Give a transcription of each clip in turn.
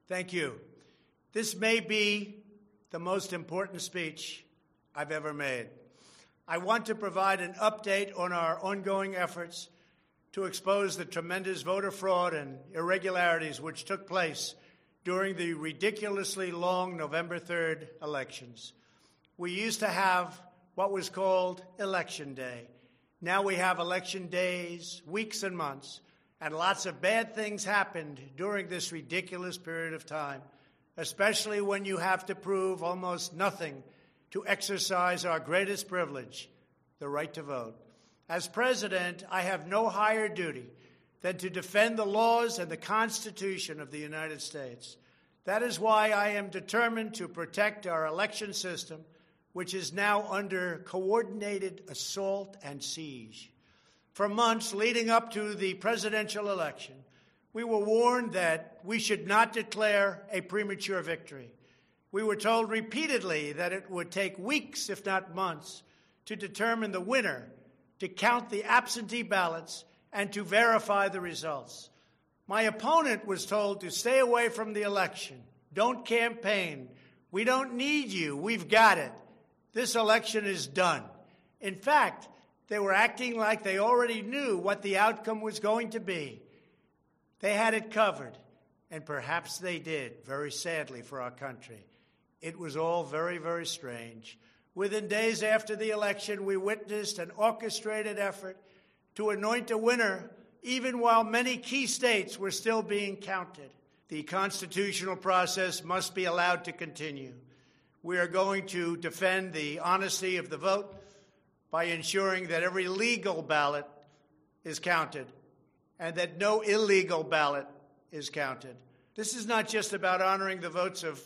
Thank you. This may be the most important speech I've ever made. I want to provide an update on our ongoing efforts to expose the tremendous voter fraud and irregularities which took place during the ridiculously long November 3rd elections. We used to have what was called Election Day. Now we have election days, weeks and months, and lots of bad things happened during this ridiculous period of time, especially when you have to prove almost nothing to exercise our greatest privilege, the right to vote. As president, I have no higher duty than to defend the laws and the Constitution of the United States. That is why I am determined to protect our election system, which is now under coordinated assault and siege. For months leading up to the presidential election, we were warned that we should not declare a premature victory. We were told repeatedly that it would take weeks, if not months, to determine the winner, to count the absentee ballots, and to verify the results. My opponent was told to stay away from the election. Don't campaign. We don't need you. We've got it. This election is done. In fact, they were acting like they already knew what the outcome was going to be. They had it covered, and perhaps they did, very sadly for our country. It was all very, very strange. Within days after the election, we witnessed an orchestrated effort to anoint a winner, even while many key states were still being counted. The constitutional process must be allowed to continue. We are going to defend the honesty of the vote by ensuring that every legal ballot is counted and that no illegal ballot is counted. This is not just about honoring the votes of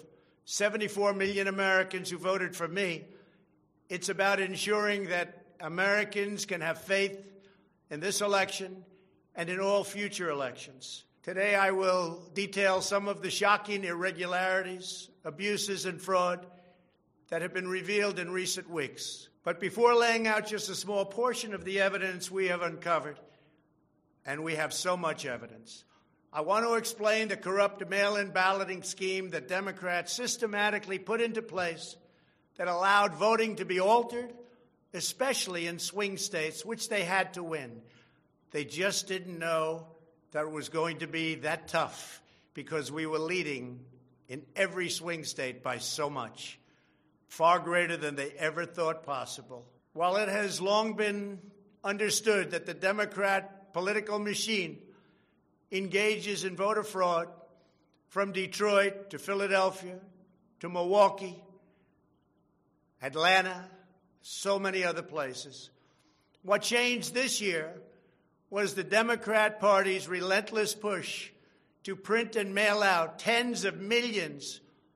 74 million Americans who voted for me. It's about ensuring that Americans can have faith in this election and in all future elections. Today, I will detail some of the shocking irregularities, abuses, and fraud that have been revealed in recent weeks. But before laying out just a small portion of the evidence we have uncovered, and we have so much evidence, I want to explain the corrupt mail-in balloting scheme that Democrats systematically put into place that allowed voting to be altered, especially in swing states, which they had to win. They just didn't know that it was going to be that tough because we were leading in every swing state by so much, far greater than they ever thought possible. While it has long been understood that the Democrat political machine engages in voter fraud from Detroit to Philadelphia to Milwaukee, Atlanta, so many other places, what changed this year was the Democrat Party's relentless push to print and mail out tens of millions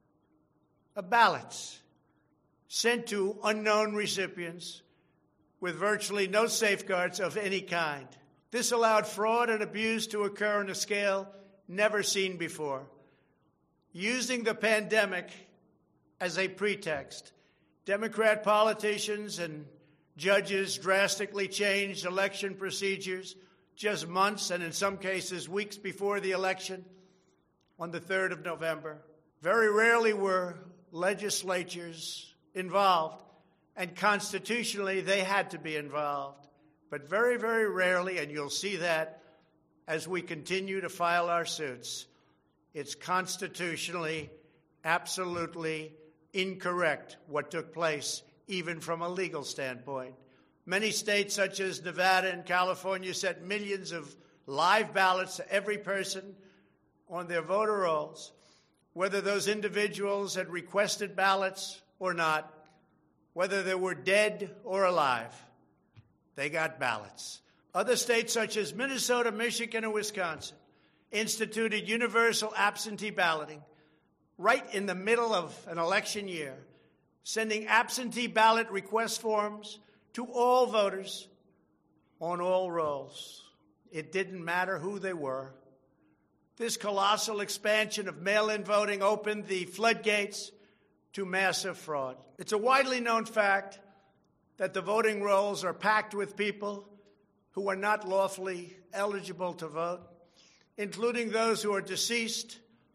of ballots sent to unknown recipients with virtually no safeguards of any kind. This allowed fraud and abuse to occur on a scale never seen before. Using the pandemic as a pretext, Democrat politicians and judges drastically changed election procedures just months and in some cases weeks before the election on the 3rd of November. Very rarely were legislatures involved, and constitutionally they had to be involved. But very, very rarely, and you'll see that as we continue to file our suits, it's constitutionally absolutely incorrect what took place, even from a legal standpoint. Many states, such as Nevada and California, sent millions of live ballots to every person on their voter rolls, whether those individuals had requested ballots or not, whether they were dead or alive. They got ballots. Other states, such as Minnesota, Michigan, and Wisconsin, instituted universal absentee balloting right in the middle of an election year, sending absentee ballot request forms to all voters on all rolls. It didn't matter who they were. This colossal expansion of mail-in voting opened the floodgates to massive fraud. It's a widely known fact that the voting rolls are packed with people who are not lawfully eligible to vote, including those who are deceased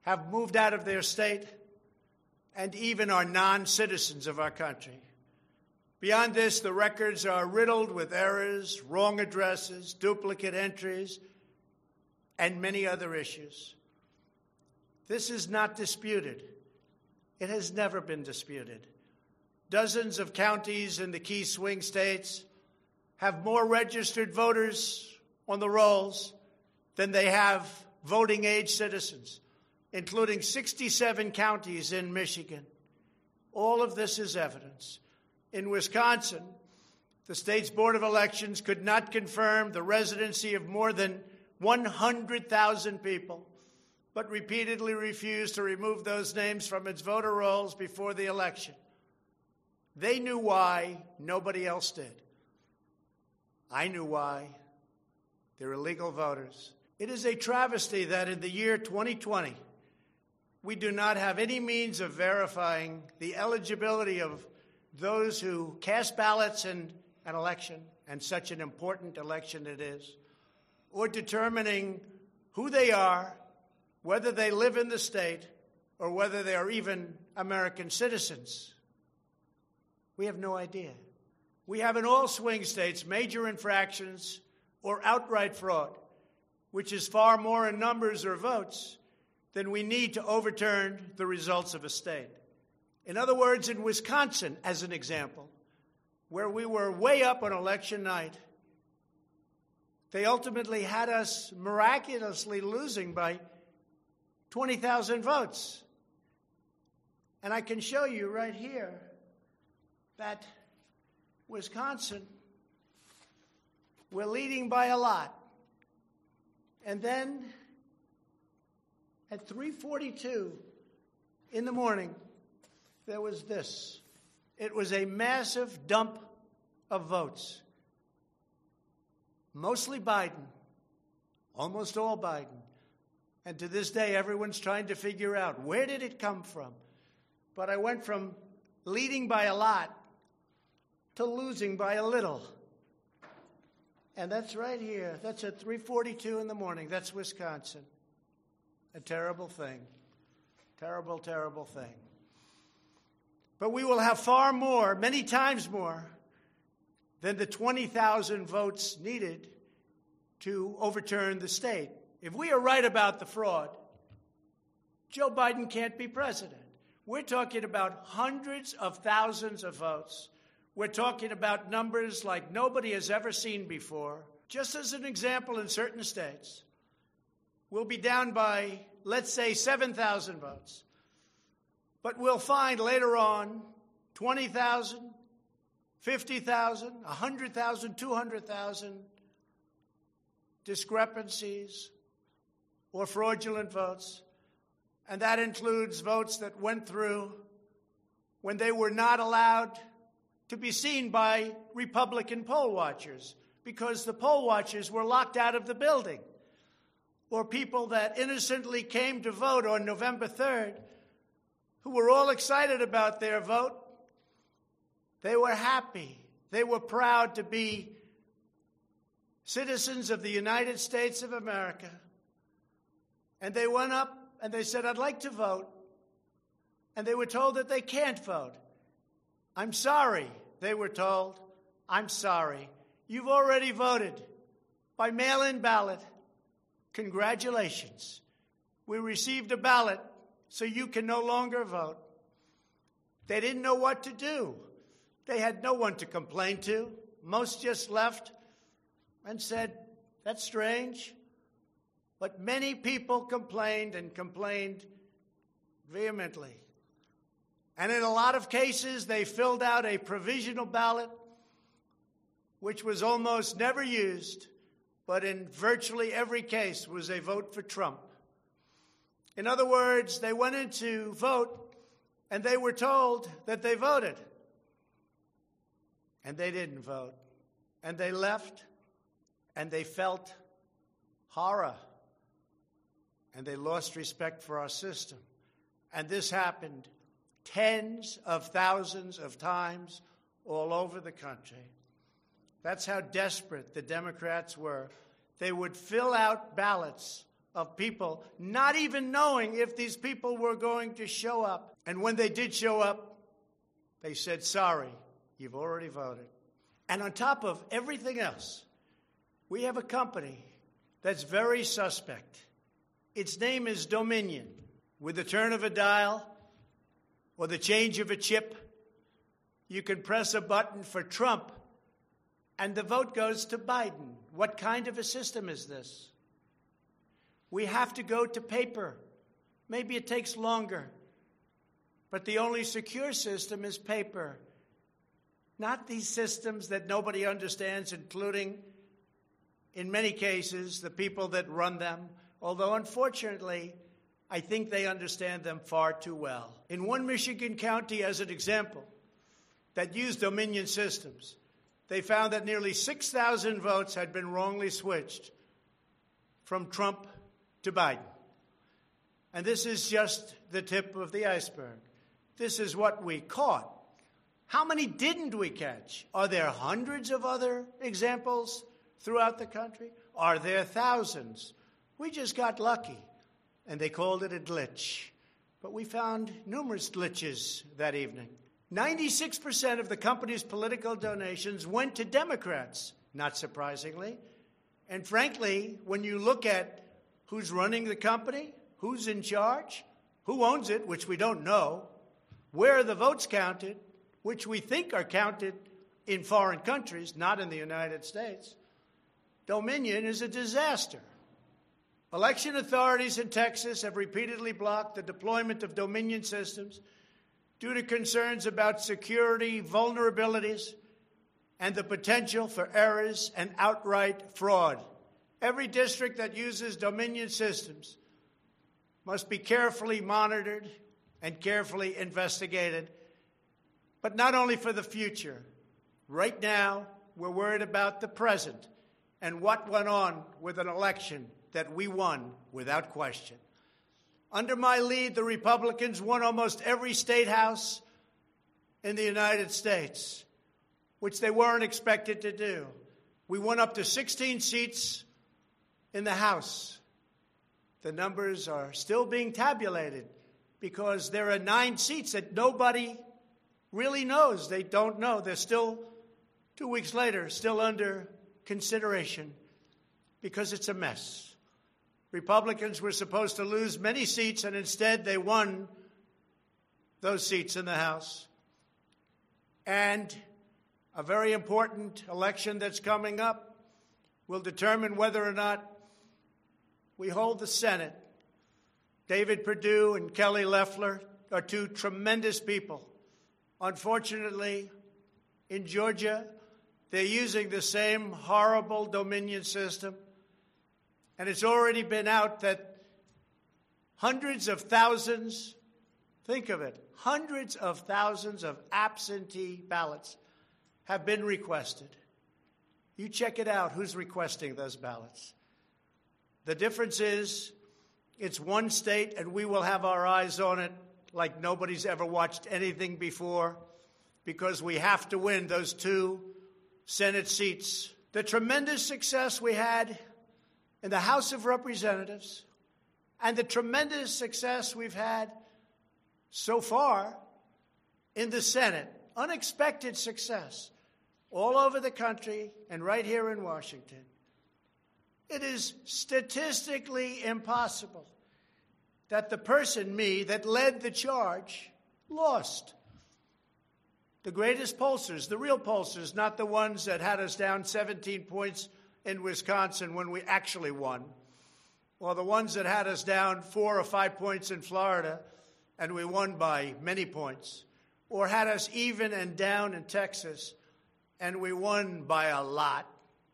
have moved out of their state and even are non-citizens of our country. Beyond this, the records are riddled with errors, wrong addresses, duplicate entries, and many other issues. This is not disputed. It has never been disputed. Dozens of counties in the key swing states have more registered voters on the rolls than they have voting-age citizens, including 67 counties in Michigan. All of this is evidence. In Wisconsin, the state's Board of Elections could not confirm the residency of more than 100,000 people, but repeatedly refused to remove those names from its voter rolls before the election. They knew why, nobody else did. I knew why. They're illegal voters. It is a travesty that in the year 2020, we do not have any means of verifying the eligibility of those who cast ballots in an election, and such an important election it is, or determining who they are, whether they live in the state, or whether they are even American citizens. We have no idea. We have in all swing states major infractions or outright fraud, which is far more in numbers or votes than we need to overturn the results of a state. In other words, in Wisconsin, as an example, where we were way up on election night, they ultimately had us miraculously losing by 20,000 votes. And I can show you right here that Wisconsin, we're leading by a lot. And then at 3:42 in the morning, there was this. It was a massive dump of votes. Mostly Biden, almost all Biden. And to this day, everyone's trying to figure out, where did it come from? But I went from leading by a lot to losing by a little. And that's right here. That's at 3:42 in the morning. That's Wisconsin. A terrible thing. Terrible, terrible thing. But we will have far more, many times more, than the 20,000 votes needed to overturn the state. If we are right about the fraud, Joe Biden can't be president. We're talking about hundreds of thousands of votes. We're talking about numbers like nobody has ever seen before. Just as an example, in certain states, we'll be down by, let's say, 7,000 votes. But we'll find later on 20,000, 50,000, 100,000, 200,000 discrepancies or fraudulent votes. And that includes votes that went through when they were not allowed to be seen by Republican poll watchers because the poll watchers were locked out of the building. Or people that innocently came to vote on November 3rd, who were all excited about their vote. They were happy. They were proud to be citizens of the United States of America. And they went up and they said, I'd like to vote. And they were told that they can't vote. I'm sorry, they were told. I'm sorry. You've already voted by mail-in ballot. Congratulations. We received a ballot, so you can no longer vote. They didn't know what to do. They had no one to complain to. Most just left and said, that's strange. But many people complained and complained vehemently. And in a lot of cases, they filled out a provisional ballot, which was almost never used, but in virtually every case was a vote for Trump. In other words, they went in to vote, and they were told that they voted. And they didn't vote. And they left, and they felt horror. And they lost respect for our system. And this happened tens of thousands of times all over the country. That's how desperate the Democrats were. They would fill out ballots of people not even knowing if these people were going to show up. And when they did show up, they said, sorry, you've already voted. And on top of everything else, we have a company that's very suspect. Its name is Dominion. With the turn of a dial or the change of a chip, you can press a button for Trump and the vote goes to Biden. What kind of a system is this? We have to go to paper. Maybe it takes longer. But the only secure system is paper. Not these systems that nobody understands, including, in many cases, the people that run them. Although, unfortunately, I think they understand them far too well. In one Michigan county, as an example, that used Dominion systems, they found that nearly 6,000 votes had been wrongly switched from Trump to Biden. And this is just the tip of the iceberg. This is what we caught. How many didn't we catch? Are there hundreds of other examples throughout the country? Are there thousands? We just got lucky, and they called it a glitch. But we found numerous glitches that evening. 96% of the company's political donations went to Democrats, not surprisingly. And frankly, when you look at who's running the company, who's in charge, who owns it, which we don't know, where are the votes counted, which we think are counted in foreign countries, not in the United States, Dominion is a disaster. Election authorities in Texas have repeatedly blocked the deployment of Dominion systems due to concerns about security vulnerabilities and the potential for errors and outright fraud. Every district that uses Dominion systems must be carefully monitored and carefully investigated, but not only for the future. Right now, we're worried about the present and what went on with an election that we won without question. Under my lead, the Republicans won almost every state house in the United States, which they weren't expected to do. We won up to 16 seats in the House. The numbers are still being tabulated because there are 9 seats that nobody really knows. They don't know. They're still, 2 weeks later, still under consideration because it's a mess. Republicans were supposed to lose many seats, and instead they won those seats in the House. And a very important election that's coming up will determine whether or not we hold the Senate. David Perdue and Kelly Loeffler are 2 tremendous people. Unfortunately, in Georgia, they're using the same horrible Dominion system. And it's already been out that hundreds of thousands, think of it, hundreds of thousands of absentee ballots have been requested. You check it out, who's requesting those ballots. The difference is it's one state, and we will have our eyes on it like nobody's ever watched anything before, because we have to win those 2 Senate seats. The tremendous success we had in the House of Representatives and the tremendous success we've had so far in the Senate, unexpected success all over the country and right here in Washington. It is statistically impossible that the person, me, that led the charge lost. The greatest pollsters, the real pollsters, not the ones that had us down 17 points in Wisconsin when we actually won, or the ones that had us down 4 or 5 points in Florida and we won by many points, or had us even and down in Texas and we won by a lot.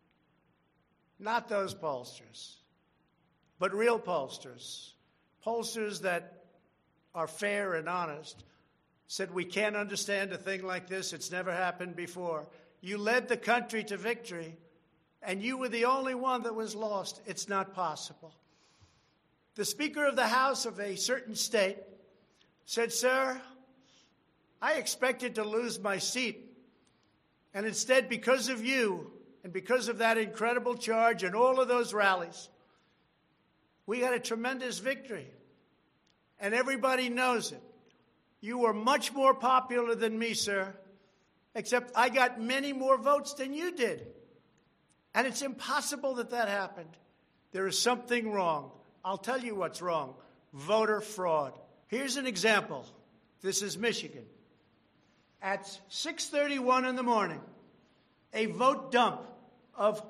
Not those pollsters, but real pollsters, pollsters that are fair and honest, said we can't understand a thing like this. It's never happened before. You led the country to victory, and you were the only one that was lost. It's not possible. The Speaker of the House of a certain state said, "Sir, I expected to lose my seat, and instead, because of you and because of that incredible charge and all of those rallies, We got a tremendous victory, and everybody knows it. You were much more popular than me, sir, except I got many more votes than you did. And it's impossible that that happened. There is something wrong. I'll tell you what's wrong. Voter fraud. Here's an example. This is Michigan. At 6:31 in the morning, a vote dump of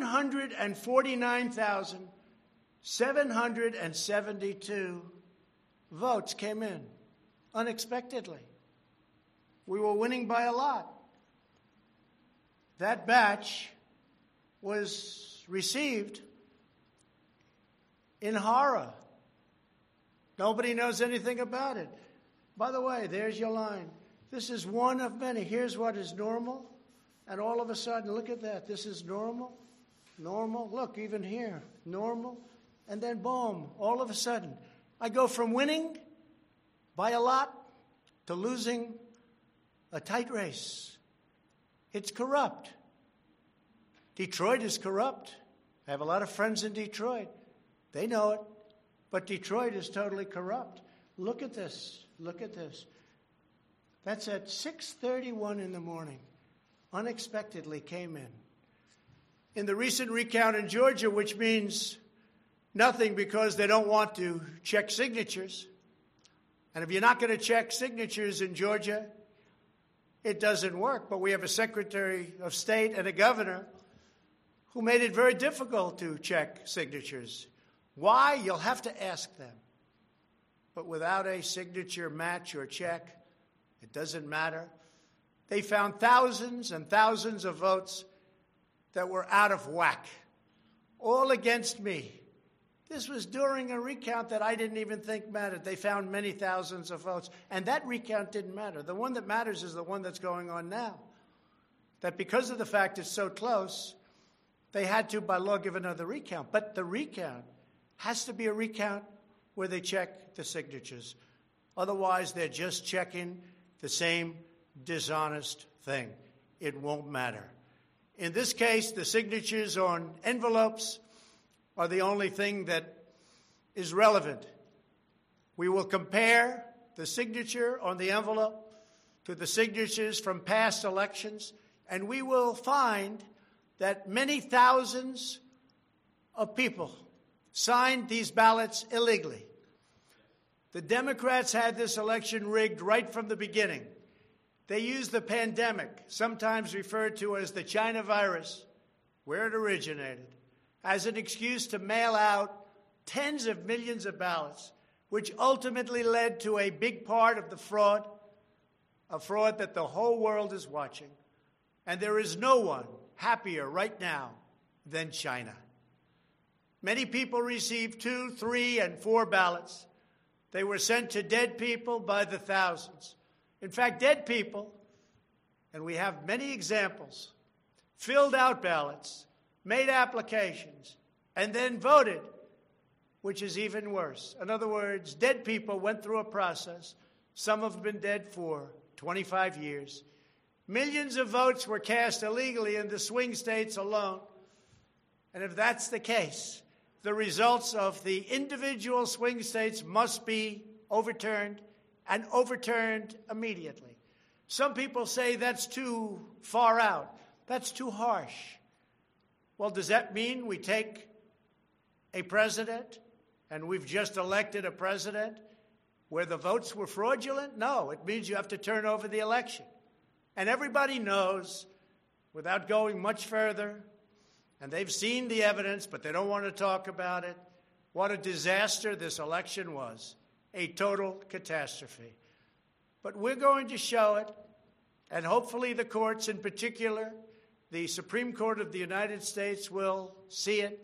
149,772 votes came in unexpectedly. We were winning by a lot. That batch was received in horror. Nobody knows anything about it. By the way, there's your line. This is one of many. Here's what is normal. And all of a sudden, look at that. This is normal. Normal. Look, even here. Normal. And then, boom, all of a sudden, I go from winning by a lot to losing a tight race. It's corrupt. Detroit is corrupt. I have a lot of friends in Detroit. They know it. But Detroit is totally corrupt. Look at this. Look at this. That's at 6:31 in the morning. Unexpectedly came in. In the recent recount in Georgia, which means nothing because they don't want to check signatures. And if you're not going to check signatures in Georgia, it doesn't work. But we have a Secretary of State and a governor who made it very difficult to check signatures. Why? You'll have to ask them. But without a signature match or check, it doesn't matter. They found thousands and thousands of votes that were out of whack, all against me. This was during a recount that I didn't even think mattered. They found many thousands of votes, and that recount didn't matter. The one that matters is the one that's going on now. That because of the fact it's so close, they had to, by law, give another recount. But the recount has to be a recount where they check the signatures. Otherwise, they're just checking the same dishonest thing. It won't matter. In this case, the signatures on envelopes are the only thing that is relevant. We will compare the signature on the envelope to the signatures from past elections, and we will find that many thousands of people signed these ballots illegally. The Democrats had this election rigged right from the beginning. They used the pandemic, sometimes referred to as the China virus, where it originated, as an excuse to mail out tens of millions of ballots, which ultimately led to a big part of the fraud, a fraud that the whole world is watching. And there is no one happier right now than China. Many people received 2, 3, and 4 ballots. They were sent to dead people by the thousands. In fact, dead people, and we have many examples, filled out ballots, made applications, and then voted, which is even worse. In other words, dead people went through a process. Some have been dead for 25 years. Millions of votes were cast illegally in the swing states alone. And if that's the case, the results of the individual swing states must be overturned, and overturned immediately. Some people say that's too far out. That's too harsh. Well, does that mean we take a president, and we've just elected a president, where the votes were fraudulent? No, it means you have to turn over the election. And everybody knows, without going much further, and they've seen the evidence, but they don't want to talk about it, what a disaster this election was. A total catastrophe. But we're going to show it, and hopefully the courts, in particular, the Supreme Court of the United States, will see it.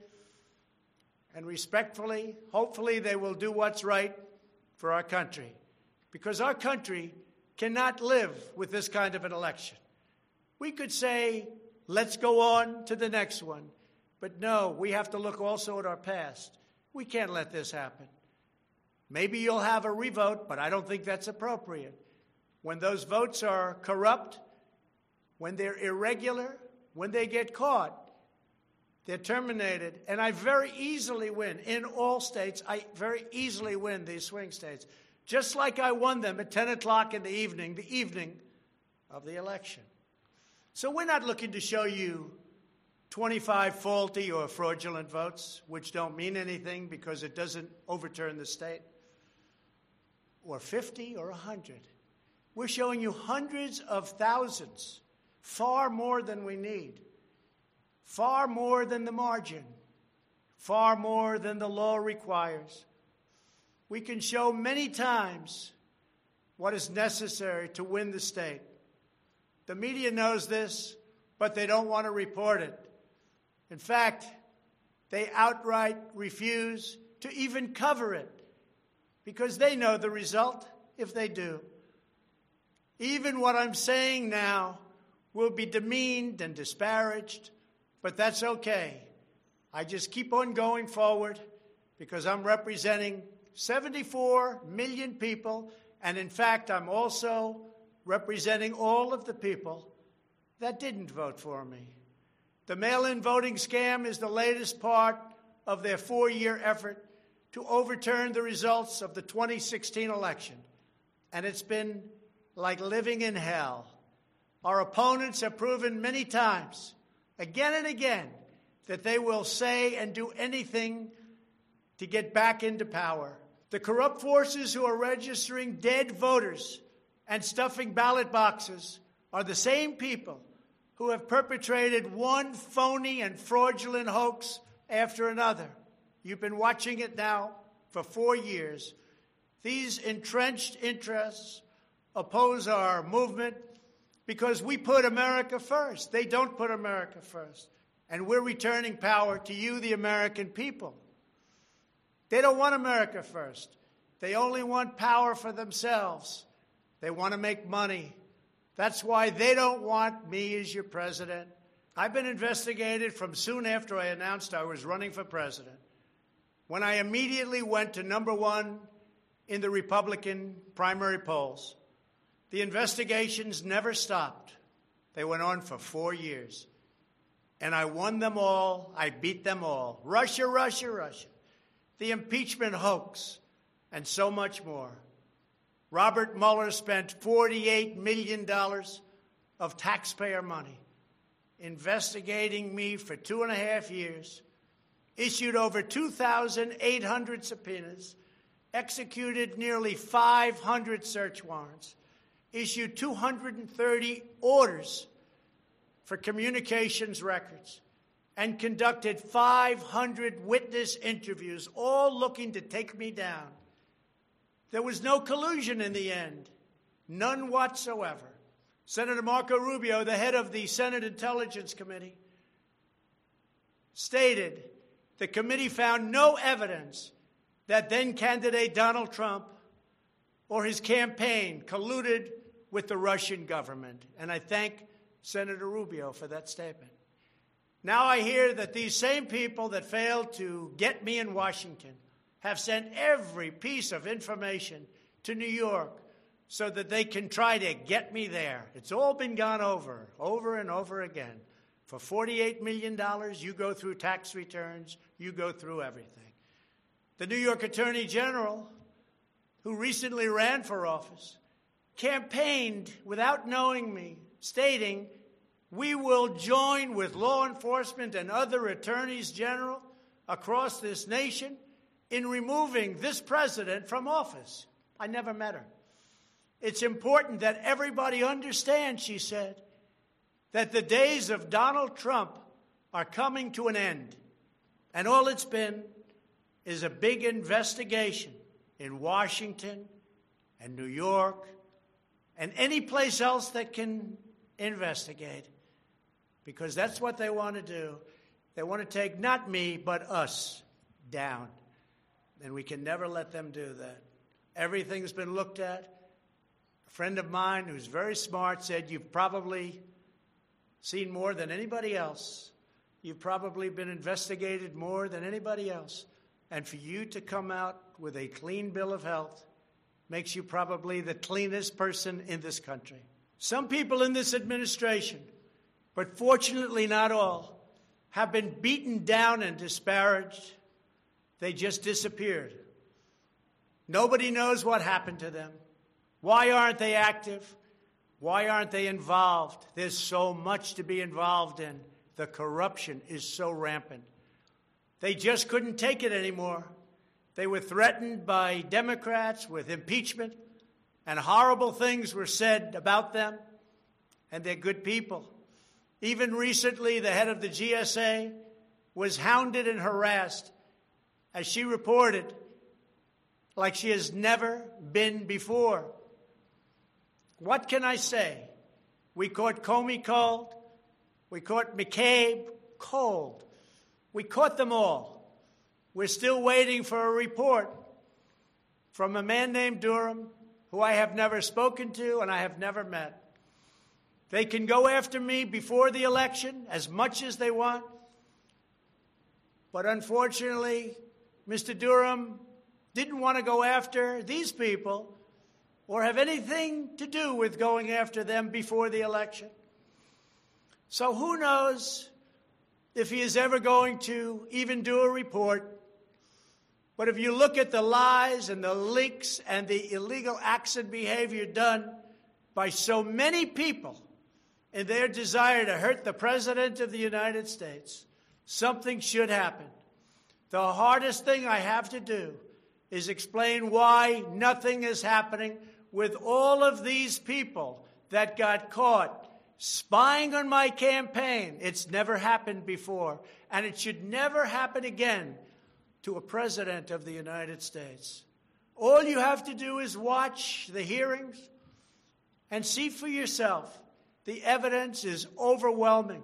And respectfully, hopefully they will do what's right for our country. Because our country cannot live with this kind of an election. We could say, let's go on to the next one. But no, we have to look also at our past. We can't let this happen. Maybe you'll have a revote, but I don't think that's appropriate. When those votes are corrupt, when they're irregular, when they get caught, They're terminated, and I very easily win. In all states, I very easily win these swing states, just like I won them at 10 o'clock in the evening of the election. So we're not looking to show you 25 faulty or fraudulent votes, which don't mean anything because it doesn't overturn the state, or 50 or 100. We're showing you hundreds of thousands, far more than we need, far more than the margin, far more than the law requires. We can show many times what is necessary to win the state. The media knows this, but they don't want to report it. In fact, they outright refuse to even cover it because they know the result if they do. Even what I'm saying now will be demeaned and disparaged, but that's okay. I just keep on going forward because I'm representing 74 million people, and in fact, I'm also representing all of the people that didn't vote for me. The mail-in voting scam is the latest part of their 4-year effort to overturn the results of the 2016 election, and it's been like living in hell. Our opponents have proven many times, again and again, that they will say and do anything to get back into power. The corrupt forces who are registering dead voters and stuffing ballot boxes are the same people who have perpetrated one phony and fraudulent hoax after another. You've been watching it now for 4 years. These entrenched interests oppose our movement because we put America first. They don't put America first. And we're returning power to you, the American people. They don't want America first. They only want power for themselves. They want to make money. That's why they don't want me as your president. I've been investigated from soon after I announced I was running for president, when I immediately went to #1 in the Republican primary polls. The investigations never stopped. They went on for 4 years. And I won them all. I beat them all. Russia, Russia, Russia. The impeachment hoax, and so much more. Robert Mueller spent $48 million of taxpayer money investigating me for 2.5 years, issued over 2,800 subpoenas, executed nearly 500 search warrants, issued 230 orders for communications records, and conducted 500 witness interviews, all looking to take me down. There was no collusion in the end, none whatsoever. Senator Marco Rubio, the head of the Senate Intelligence Committee, stated the committee found no evidence that then-candidate Donald Trump or his campaign colluded with the Russian government. And I thank Senator Rubio for that statement. Now I hear that these same people that failed to get me in Washington have sent every piece of information to New York so that they can try to get me there. It's all been gone over and over again. For $48 million, you go through tax returns, you go through everything. The New York Attorney General, who recently ran for office, campaigned without knowing me, stating, "We will join with law enforcement and other attorneys general across this nation in removing this president from office." I never met her. It's important that everybody understand, she said, that the days of Donald Trump are coming to an end. And all it's been is a big investigation in Washington and New York and any place else that can investigate, because that's what they want to do. They want to take not me, but us down. And we can never let them do that. Everything's been looked at. A friend of mine who's very smart said, "You've probably seen more than anybody else. You've probably been investigated more than anybody else. And for you to come out with a clean bill of health makes you probably the cleanest person in this country." Some people in this administration, but fortunately not all, have been beaten down and disparaged. They just disappeared. Nobody knows what happened to them. Why aren't they active? Why aren't they involved? There's so much to be involved in. The corruption is so rampant. They just couldn't take it anymore. They were threatened by Democrats with impeachment, and horrible things were said about them, and they're good people. Even recently, the head of the GSA was hounded and harassed, as she reported, like she has never been before. What can I say? We caught Comey cold. We caught McCabe cold. We caught them all. We're still waiting for a report from a man named Durham, who I have never spoken to and I have never met. They can go after me before the election as much as they want. But unfortunately, Mr. Durham didn't want to go after these people or have anything to do with going after them before the election. So who knows if he is ever going to even do a report. But if you look at the lies and the leaks and the illegal acts and behavior done by so many people in their desire to hurt the President of the United States, something should happen. The hardest thing I have to do is explain why nothing is happening with all of these people that got caught spying on my campaign. It's never happened before, and it should never happen again to a president of the United States. All you have to do is watch the hearings and see for yourself. The evidence is overwhelming.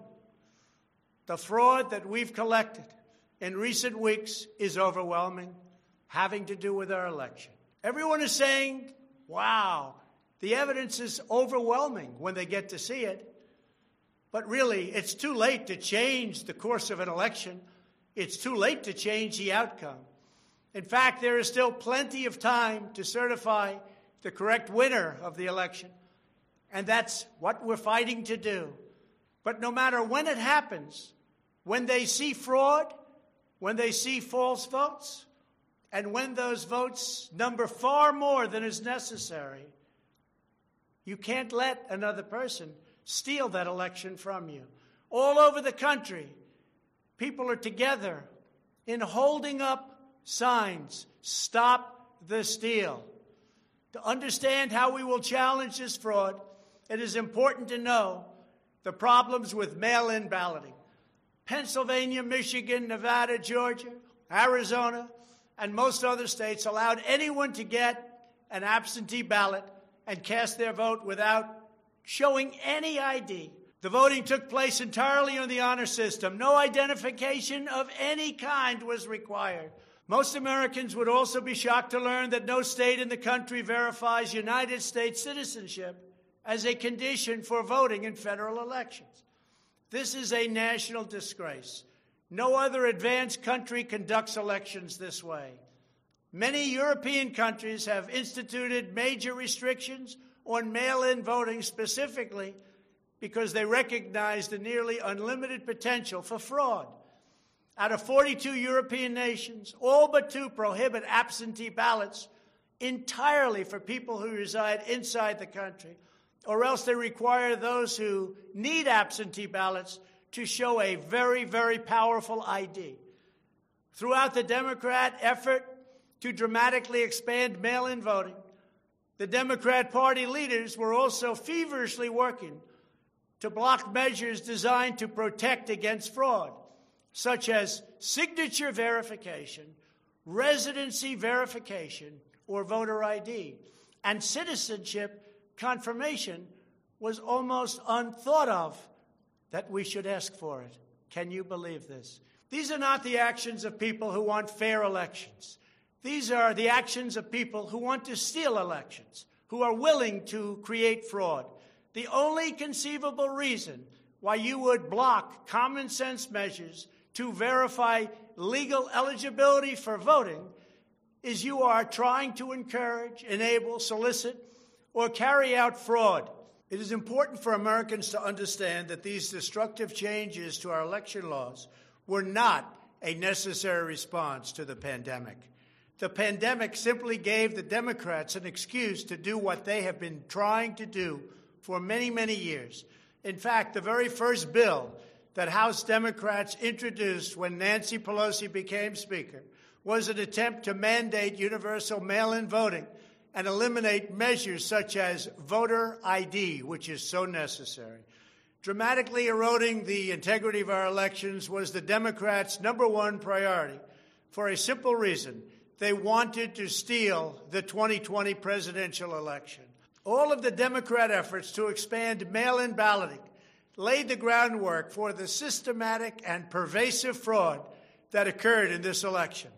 The fraud that we've collected in recent weeks is overwhelming, having to do with our election. Everyone is saying, wow, the evidence is overwhelming when they get to see it. But really, it's too late to change the course of an election. It's too late to change the outcome. In fact, there is still plenty of time to certify the correct winner of the election. And that's what we're fighting to do. But no matter when it happens, when they see fraud, when they see false votes, and when those votes number far more than is necessary, you can't let another person steal that election from you. All over the country, people are together in holding up signs, "Stop the steal." To understand how we will challenge this fraud, it is important to know the problems with mail-in balloting. Pennsylvania, Michigan, Nevada, Georgia, Arizona, and most other states allowed anyone to get an absentee ballot and cast their vote without showing any ID. The voting took place entirely on the honor system. No identification of any kind was required. Most Americans would also be shocked to learn that no state in the country verifies United States citizenship as a condition for voting in federal elections. This is a national disgrace. No other advanced country conducts elections this way. Many European countries have instituted major restrictions on mail-in voting specifically because they recognize the nearly unlimited potential for fraud. Out of 42 European nations, all but 2 prohibit absentee ballots entirely for people who reside inside the country, or else they require those who need absentee ballots to show a very, very powerful ID. Throughout the Democrat effort to dramatically expand mail-in voting, the Democrat Party leaders were also feverishly working to block measures designed to protect against fraud, such as signature verification, residency verification, or voter ID. And citizenship confirmation was almost unthought of that we should ask for it. Can you believe this? These are not the actions of people who want fair elections. These are the actions of people who want to steal elections, who are willing to create fraud. The only conceivable reason why you would block common sense measures to verify legal eligibility for voting is you are trying to encourage, enable, solicit, or carry out fraud. It is important for Americans to understand that these destructive changes to our election laws were not a necessary response to the pandemic. The pandemic simply gave the Democrats an excuse to do what they have been trying to do for many, many years. In fact, the very first bill that House Democrats introduced when Nancy Pelosi became Speaker was an attempt to mandate universal mail-in voting and eliminate measures such as voter ID, which is so necessary. Dramatically eroding the integrity of our elections was the Democrats' number one priority for a simple reason. They wanted to steal the 2020 presidential election. All of the Democrat efforts to expand mail-in balloting laid the groundwork for the systematic and pervasive fraud that occurred in this election.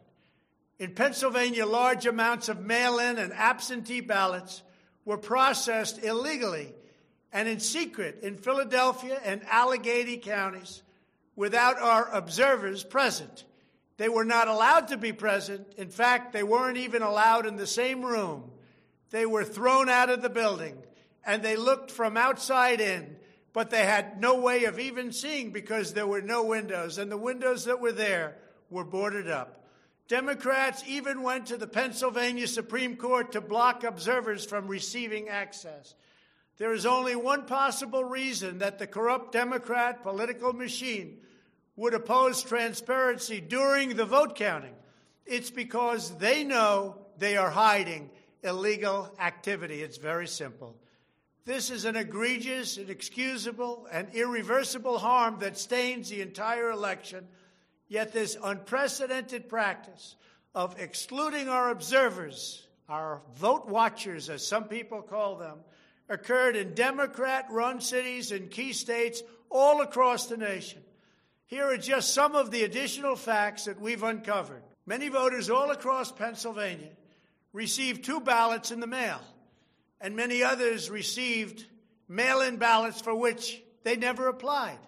In Pennsylvania, large amounts of mail-in and absentee ballots were processed illegally and in secret in Philadelphia and Allegheny counties without our observers present. They were not allowed to be present. In fact, they weren't even allowed in the same room. They were thrown out of the building, and they looked from outside in, but they had no way of even seeing because there were no windows, and the windows that were there were boarded up. Democrats even went to the Pennsylvania Supreme Court to block observers from receiving access. There is only one possible reason that the corrupt Democrat political machine would oppose transparency during the vote counting. It's because they know they are hiding illegal activity. It's very simple. This is an egregious, inexcusable, and irreversible harm that stains the entire election. Yet this unprecedented practice of excluding our observers, our vote watchers, as some people call them, occurred in Democrat-run cities and key states all across the nation. Here are just some of the additional facts that we've uncovered. Many voters all across Pennsylvania received 2 ballots in the mail, and many others received mail-in ballots for which they never applied.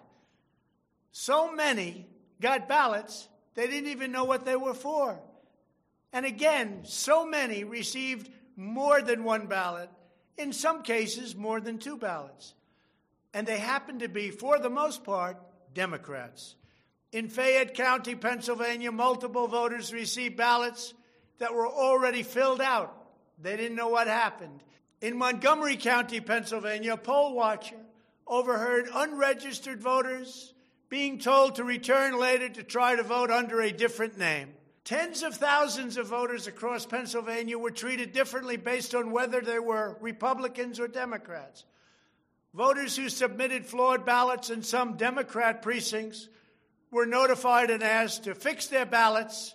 So many got ballots, they didn't even know what they were for. And again, so many received more than 1 ballot, in some cases more than 2 ballots. And they happened to be, for the most part, Democrats. In Fayette County, Pennsylvania, multiple voters received ballots that were already filled out. They didn't know what happened. In Montgomery County, Pennsylvania, a poll watcher overheard unregistered voters being told to return later to try to vote under a different name. Tens of thousands of voters across Pennsylvania were treated differently based on whether they were Republicans or Democrats. Voters who submitted flawed ballots in some Democrat precincts were notified and asked to fix their ballots,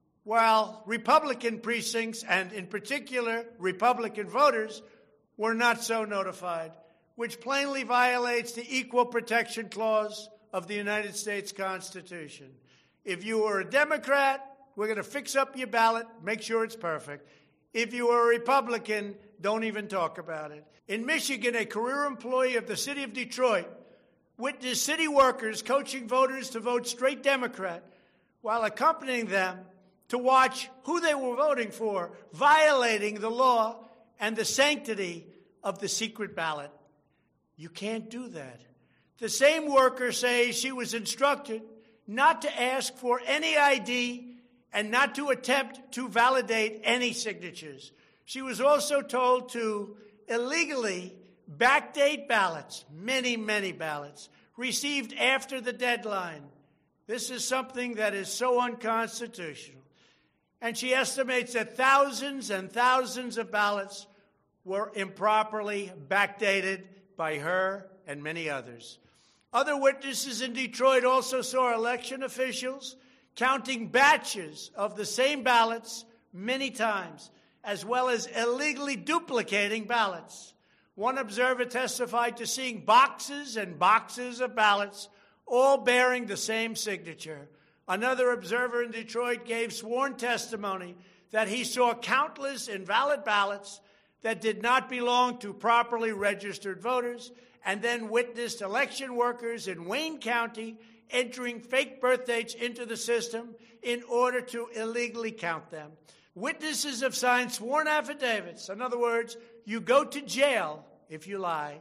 while Republican precincts, and in particular Republican voters, were not so notified, which plainly violates the Equal Protection Clause of the United States Constitution. If you were a Democrat, we're going to fix up your ballot, make sure it's perfect. If you were a Republican, don't even talk about it. In Michigan, a career employee of the city of Detroit witnessed city workers coaching voters to vote straight Democrat while accompanying them to watch who they were voting for, violating the law and the sanctity of the secret ballot. You can't do that. The same worker says she was instructed not to ask for any ID and not to attempt to validate any signatures. She was also told to illegally backdate ballots, many, many ballots, received after the deadline. This is something that is so unconstitutional. And she estimates that thousands and thousands of ballots were improperly backdated by her and many others. Other witnesses in Detroit also saw election officials counting batches of the same ballots many times, as well as illegally duplicating ballots. One observer testified to seeing boxes and boxes of ballots, all bearing the same signature. Another observer in Detroit gave sworn testimony that he saw countless invalid ballots that did not belong to properly registered voters, and then witnessed election workers in Wayne County entering fake birth dates into the system in order to illegally count them. Witnesses have signed sworn affidavits. In other words, you go to jail if you lie.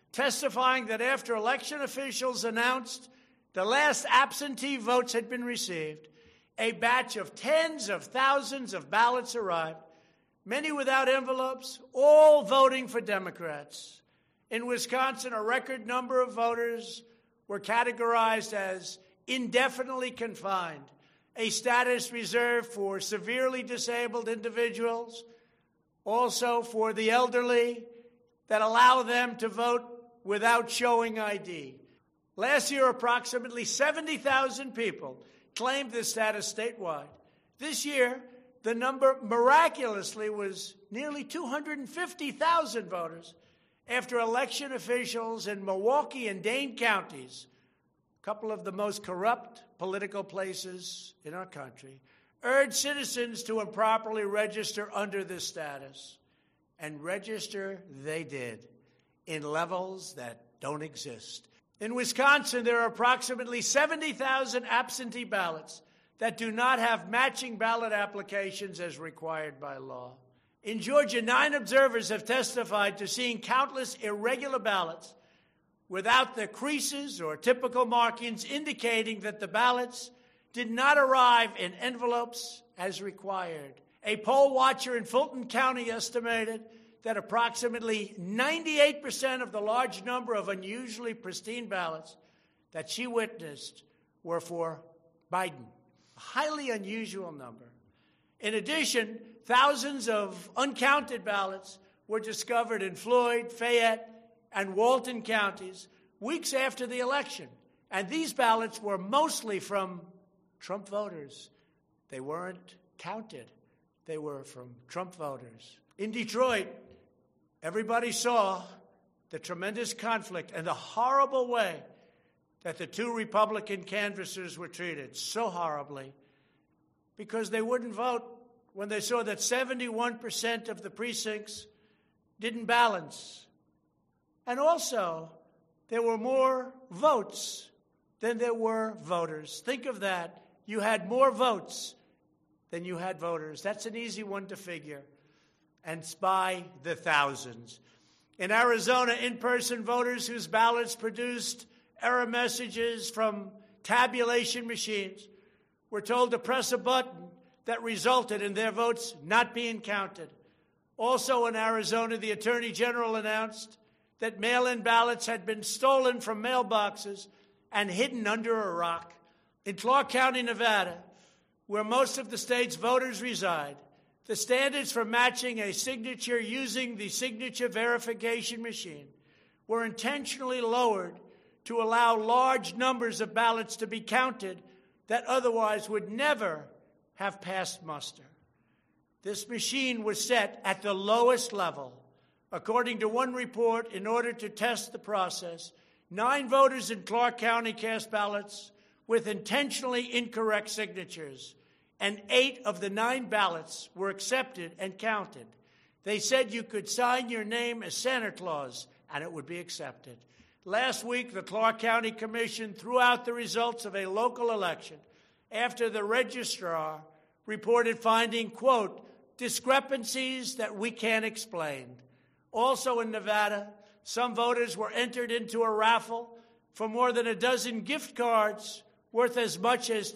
testifying that after election officials announced the last absentee votes had been received, a batch of tens of thousands of ballots arrived, many without envelopes, all voting for Democrats. In Wisconsin, a record number of voters were categorized as indefinitely confined, a status reserved for severely disabled individuals, also for the elderly, that allow them to vote without showing ID. Last year, approximately 70,000 people claimed this status statewide. This year, the number miraculously was nearly 250,000 voters after election officials in Milwaukee and Dane counties, a couple of the most corrupt political places in our country, urged citizens to improperly register under this status. And register they did in levels that don't exist. In Wisconsin, there are approximately 70,000 absentee ballots that do not have matching ballot applications as required by law. In Georgia, 9 observers have testified to seeing countless irregular ballots without the creases or typical markings indicating that the ballots did not arrive in envelopes as required. A poll watcher in Fulton County estimated that approximately 98% of the large number of unusually pristine ballots that she witnessed were for Biden, a highly unusual number. In addition, thousands of uncounted ballots were discovered in Floyd, Fayette, and Walton counties weeks after the election. And these ballots were mostly from Trump voters. They weren't counted. They were from Trump voters. In Detroit, everybody saw the tremendous conflict and the horrible way that the 2 Republican canvassers were treated, so horribly, because they wouldn't vote when they saw that 71% of the precincts didn't balance. And also, there were more votes than there were voters. Think of that. You had more votes than you had voters. That's an easy one to figure. And it's by the thousands. In Arizona, in-person voters whose ballots produced error messages from tabulation machines were told to press a button that resulted in their votes not being counted. Also in Arizona, the Attorney General announced that mail-in ballots had been stolen from mailboxes and hidden under a rock. In Clark County, Nevada, where most of the state's voters reside, the standards for matching a signature using the signature verification machine were intentionally lowered to allow large numbers of ballots to be counted that otherwise would never have passed muster. This machine was set at the lowest level. According to one report, in order to test the process, 9 voters in Clark County cast ballots with intentionally incorrect signatures, and 8 of the 9 ballots were accepted and counted. They said you could sign your name as Santa Claus, and it would be accepted. Last week, the Clark County Commission threw out the results of a local election after the registrar reported finding, quote, discrepancies that we can't explain. Also in Nevada, some voters were entered into a raffle for more than a dozen gift cards worth as much as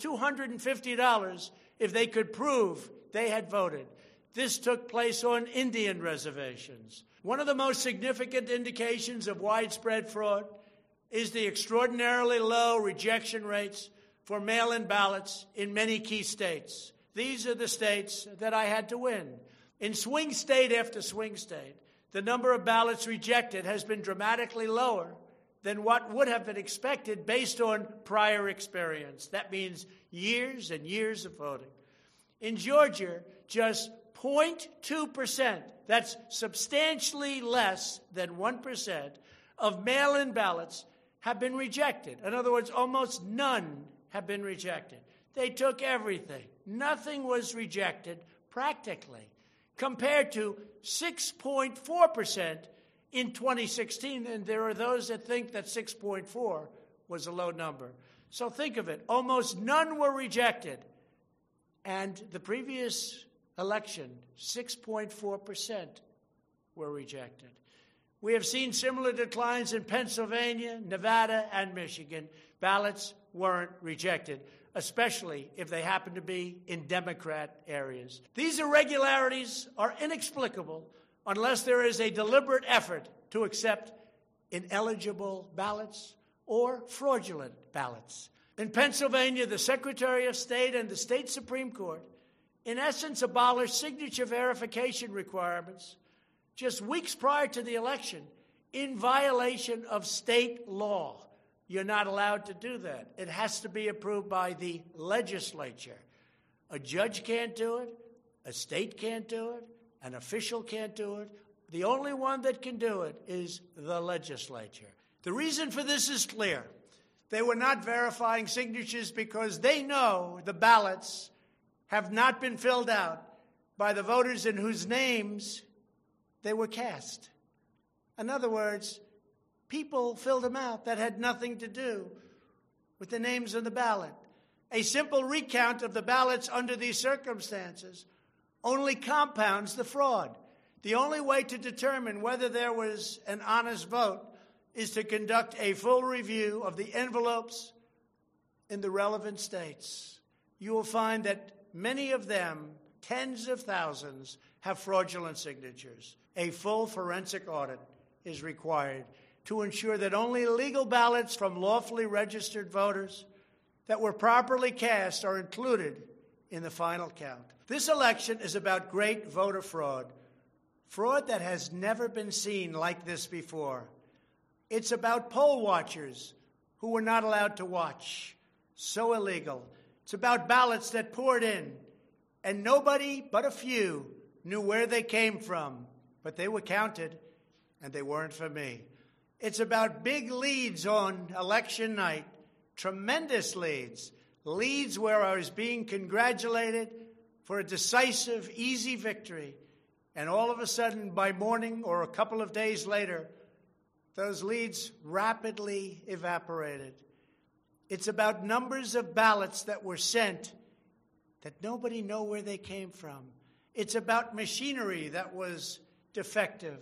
$250 if they could prove they had voted. This took place on Indian reservations. One of the most significant indications of widespread fraud is the extraordinarily low rejection rates for mail-in ballots in many key states. These are the states that I had to win. In swing state after swing state, the number of ballots rejected has been dramatically lower than what would have been expected based on prior experience. That means years and years of voting. In Georgia, just 0.2%, that's substantially less than 1%, of mail-in ballots have been rejected. In other words, almost none have been rejected. They took everything. Nothing was rejected practically, compared to 6.4% in 2016. And there are those that think that 6.4 was a low number. So think of it. Almost none were rejected. And the previous election, 6.4% were rejected. We have seen similar declines in Pennsylvania, Nevada, and Michigan. Ballots weren't rejected, especially if they happen to be in Democrat areas. These irregularities are inexplicable unless there is a deliberate effort to accept ineligible ballots or fraudulent ballots. In Pennsylvania, the Secretary of State and the state Supreme Court, in essence, abolished signature verification requirements just weeks prior to the election in violation of state law. You're not allowed to do that. It has to be approved by the legislature. A judge can't do it. A state can't do it. An official can't do it. The only one that can do it is the legislature. The reason for this is clear. They were not verifying signatures because they know the ballots have not been filled out by the voters in whose names they were cast. In other words, people filled them out that had nothing to do with the names on the ballot. A simple recount of the ballots under these circumstances only compounds the fraud. The only way to determine whether there was an honest vote is to conduct a full review of the envelopes in the relevant states. You will find that many of them, tens of thousands, have fraudulent signatures. A full forensic audit is required to ensure that only legal ballots from lawfully registered voters that were properly cast are included in the final count. This election is about great voter fraud, fraud that has never been seen like this before. It's about poll watchers who were not allowed to watch. So illegal. It's about ballots that poured in, and nobody but a few knew where they came from, but they were counted, and they weren't for me. It's about big leads on election night, tremendous leads, leads where I was being congratulated for a decisive, easy victory, and all of a sudden, by morning or a couple of days later, those leads rapidly evaporated. It's about numbers of ballots that were sent that nobody knew where they came from. It's about machinery that was defective,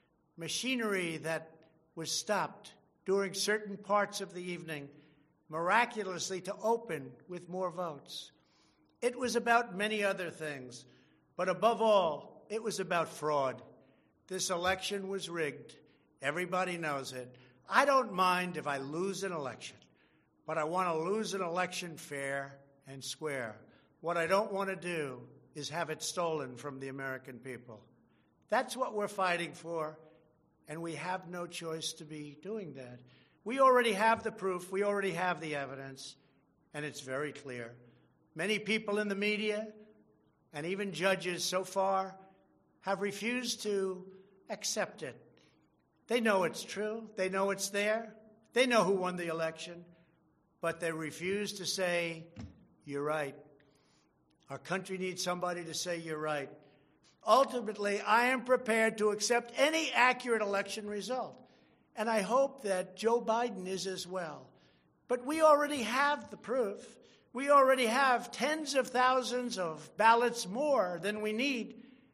machinery that was stopped during certain parts of the evening, miraculously to open with more votes. It was about many other things, but above all, it was about fraud. This election was rigged. Everybody knows it. I don't mind if I lose an election, but I want to lose an election fair and square. What I don't want to do is have it stolen from the American people. That's what we're fighting for, and we have no choice to be doing that. We already have the proof. We already have the evidence, and it's very clear. Many people in the media and even judges so far have refused to accept it. They know it's true. They know it's there. They know who won the election, but they refuse to say, you're right. Our country needs somebody to say you're right. Ultimately, I am prepared to accept any accurate election result, and I hope that Joe Biden is as well. But we already have the proof. We already have tens of thousands of ballots more than we need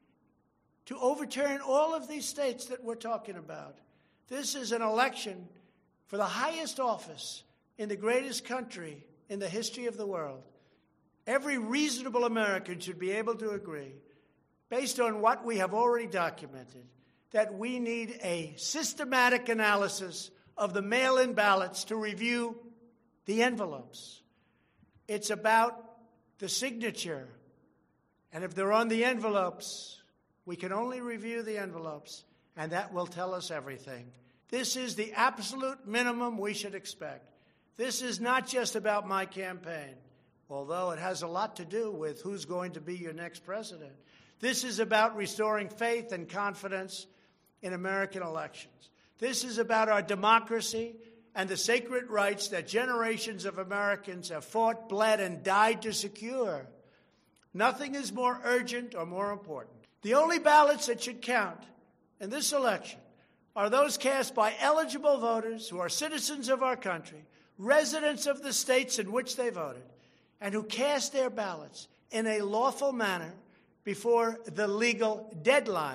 to overturn all of these states that we're talking about. This is an election for the highest office in the greatest country in the history of the world. Every reasonable American should be able to agree, based on what we have already documented, that we need a systematic analysis of the mail-in ballots to review the envelopes. It's about the signature. And if they're on the envelopes, we can only review the envelopes, and that will tell us everything. This is the absolute minimum we should expect. This is not just about my campaign, although it has a lot to do with who's going to be your next president. This is about restoring faith and confidence in American elections. This is about our democracy and the sacred rights that generations of Americans have fought, bled, and died to secure. Nothing is more urgent or more important. The only ballots that should count in this election are those cast by eligible voters who are citizens of our country, residents of the states in which they voted, and who cast their ballots in a lawful manner before the legal deadline.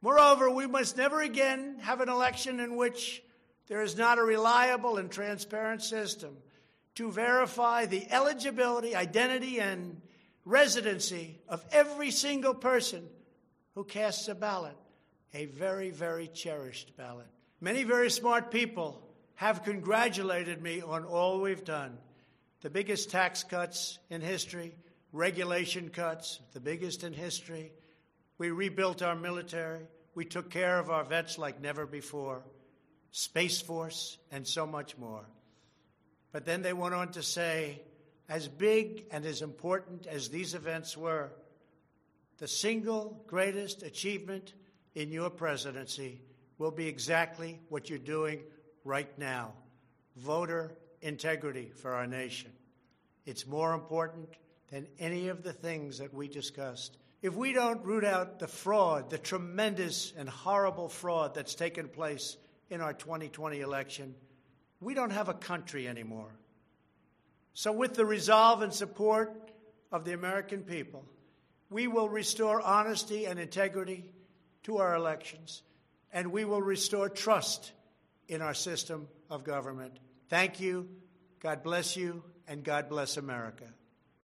Moreover, we must never again have an election in which there is not a reliable and transparent system to verify the eligibility, identity, and residency of every single person who casts a ballot, a very, very cherished ballot. Many very smart people have congratulated me on all we've done. The biggest tax cuts in history, regulation cuts, the biggest in history. We rebuilt our military. We took care of our vets like never before. Space Force, and so much more. But then they went on to say, as big and as important as these events were, the single greatest achievement in your presidency will be exactly what you're doing right now, voter integrity for our nation. It's more important than any of the things that we discussed. If we don't root out the fraud, the tremendous and horrible fraud that's taken place in our 2020 election, we don't have a country anymore. So with the resolve and support of the American people, we will restore honesty and integrity to our elections, and we will restore trust in our system of government. Thank you, God bless you, and God bless America.